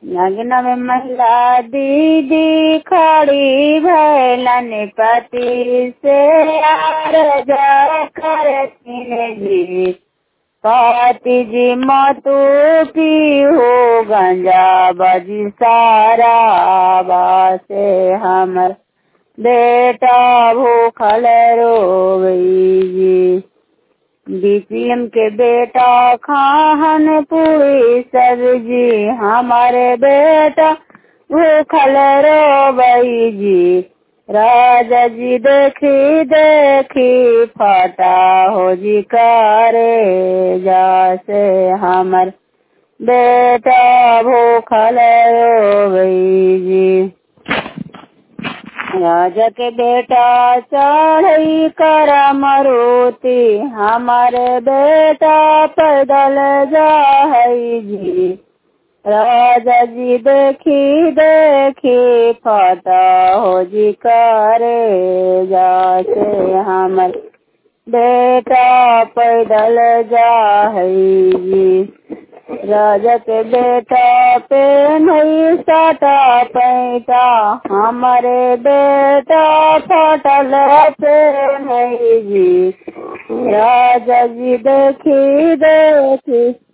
नग्न में महिला दीदी खड़ी भैलन पति से आरजा करती जी। पति जी मतु पी हो गंजा बजी सारा बासे हमर बेटा भूखल रोवई जी। बीपीएम के बेटा खाहन पूरी सब्जी हमारे बेटा भूखल रोवई जी। राजा जी देखी देखी फटा हो जी करे जासे हमर बेटा भूखल रोवई जी। राजा के बेटा चढ़ई कर मरुति हमारे बेटा पैदल जाहई जी। राजा जी देखी देखी फटा हो जी करे जासे हमर बेटा पैदल जाहई जी। राजा के बेटा पे नहीं साटा पैटा हमारे बेटा फटल पे नहीं जी। राजा जी देखी देखी